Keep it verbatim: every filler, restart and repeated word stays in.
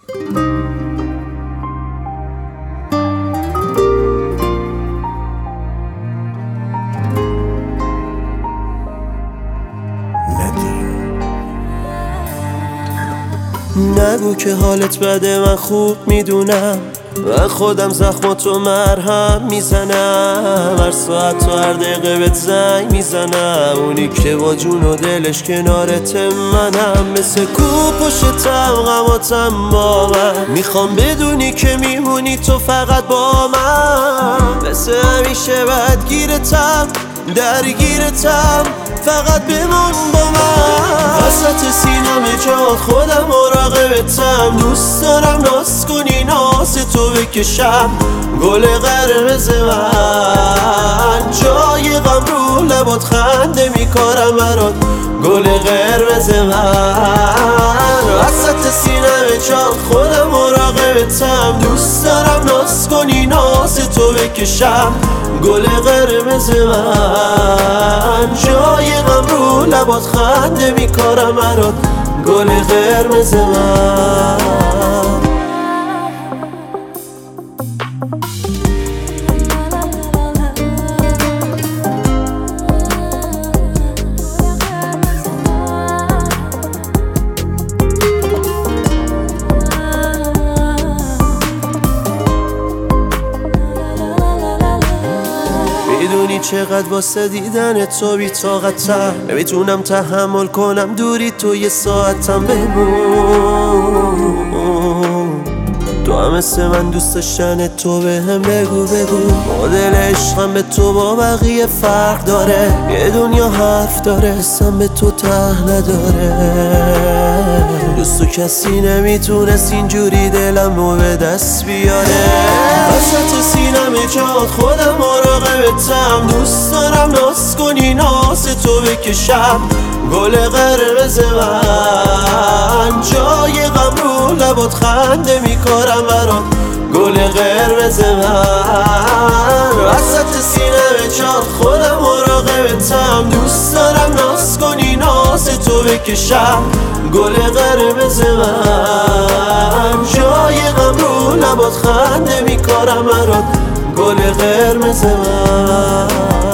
نگو که حالت بده، من خوب میدونم، من خودم زخماتو مرهم میزنم، هر ساعت و هر دقیقه بهت زنگ میزنم، اونی که با جون و دلش کنارت منم، مثل کو پشتم غماتم با من، میخوام بدونی که میمونی تو فقط با من، مثل همیشه بدگیرتم درگیرتم، فقط بمون با من، وسط سینم جات خودم مراقبتم، دوست دارم ناز کنی ناز تو بکشم، گل قرمز من، جای غم رو لبات خنده میکارم برات، گل قرمز من، وسط سینم جات خودم مراقبتم، دوست دارم ناز کنی ناز تو بکشم، گل قرمز من، جای غم رو لبات خنده میکارم برات، گل قرمز من. میدونی چقدر واسه دیدن تو بی طاقتم، نمیتونم تحمل کنم دوری تو یه ساعتم بمون، تو هم مثل من دوست داشتن تو به هم بگو بگو، مدل عشقم به تو با بقیه فرق داره، یه دنیا حرف داره اسم به تو ته نداره، دوست و کسی نمیتونست اینجوری دلم رو به دست بیاره، وسط سینم جات خودم مراقبتم، دوست دارم ناز کنی ناز تو بکشم، گل قرمز من، جای غم رو لبات خنده میکارم برات، گل قرمز من، وسط سینم جات خودم مراقبتم، دوست دارم ناز کنی ناز تو بکشم، گل قرمز من، جای غم رو لبات خنده میکارم برات، گل قرمز من.